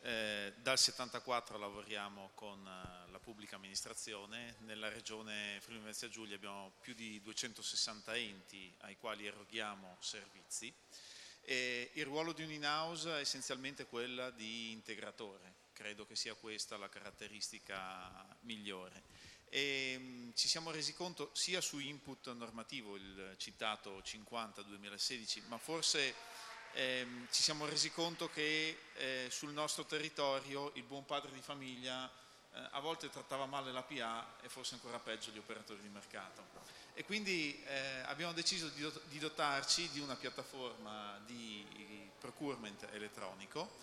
Dal 74 lavoriamo con la pubblica amministrazione. Nella regione Friuli Venezia Giulia abbiamo più di 260 enti ai quali eroghiamo servizi. Il ruolo di un in-house è essenzialmente quella di integratore, credo che sia questa la caratteristica migliore. Ci siamo resi conto sia su input normativo, il citato 50-2016, ma forse ci siamo resi conto che sul nostro territorio il buon padre di famiglia a volte trattava male la PA e forse ancora peggio gli operatori di mercato. E quindi abbiamo deciso di dotarci di una piattaforma di procurement elettronico,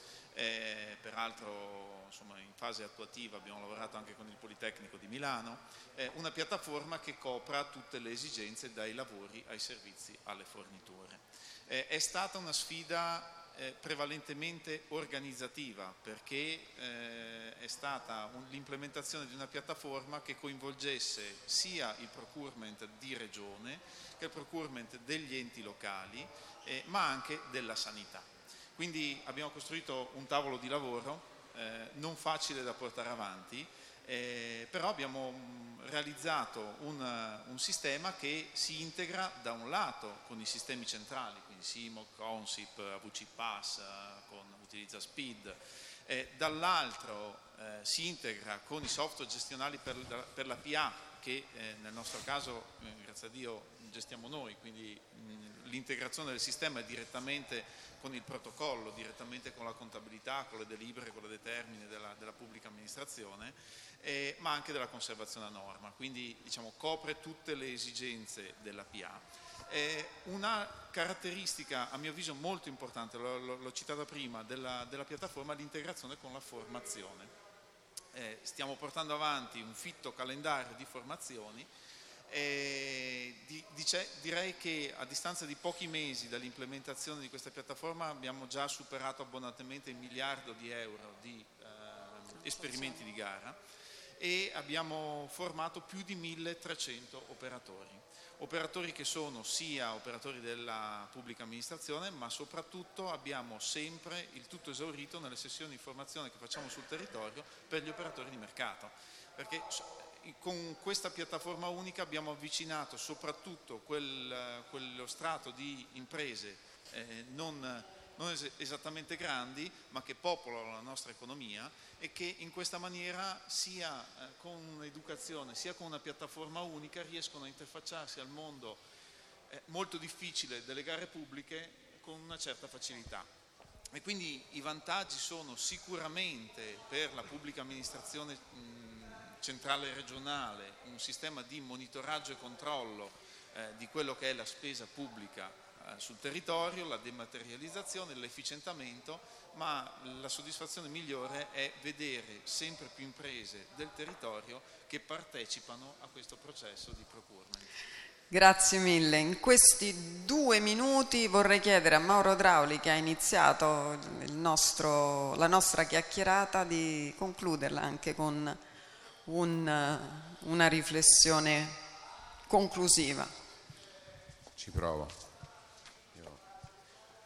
peraltro insomma, in fase attuativa abbiamo lavorato anche con il Politecnico di Milano, una piattaforma che copra tutte le esigenze dai lavori ai servizi alle forniture. È stata una sfida prevalentemente organizzativa, perché è stata l'implementazione di una piattaforma che coinvolgesse sia il procurement di regione che il procurement degli enti locali, ma anche della sanità. Quindi abbiamo costruito un tavolo di lavoro non facile da portare avanti, però abbiamo realizzato un sistema che si integra da un lato con i sistemi centrali, quindi SIMOC, Consip, AVC Pass, utilizza SPID, dall'altro si integra con i software gestionali per la PA, che nel nostro caso, grazie a Dio, gestiamo noi, quindi l'integrazione del sistema è direttamente con il protocollo, direttamente con la contabilità, con le delibere, con le determine della pubblica amministrazione, ma anche della conservazione a norma, quindi diciamo, copre tutte le esigenze della PA. Una caratteristica a mio avviso molto importante, l'ho citata prima, della piattaforma è l'integrazione con la formazione. Stiamo portando avanti un fitto calendario di formazioni. Direi che a distanza di pochi mesi dall'implementazione di questa piattaforma abbiamo già superato abbondantemente il €1 miliardo di esperimenti di gara e abbiamo formato più di 1300 operatori che sono sia operatori della pubblica amministrazione, ma soprattutto abbiamo sempre il tutto esaurito nelle sessioni di formazione che facciamo sul territorio per gli operatori di mercato, perché con questa piattaforma unica abbiamo avvicinato soprattutto quello strato di imprese non esattamente grandi, ma che popolano la nostra economia e che in questa maniera sia con un'educazione sia con una piattaforma unica riescono a interfacciarsi al mondo molto difficile delle gare pubbliche con una certa facilità. E quindi i vantaggi sono sicuramente per la pubblica amministrazione centrale e regionale un sistema di monitoraggio e controllo di quello che è la spesa pubblica sul territorio, la dematerializzazione, l'efficientamento, ma la soddisfazione migliore è vedere sempre più imprese del territorio che partecipano a questo processo di procurement. Grazie mille. In questi 2 minuti vorrei chiedere a Mauro Drauli, che ha iniziato la nostra chiacchierata, di concluderla anche con una riflessione conclusiva. Ci provo.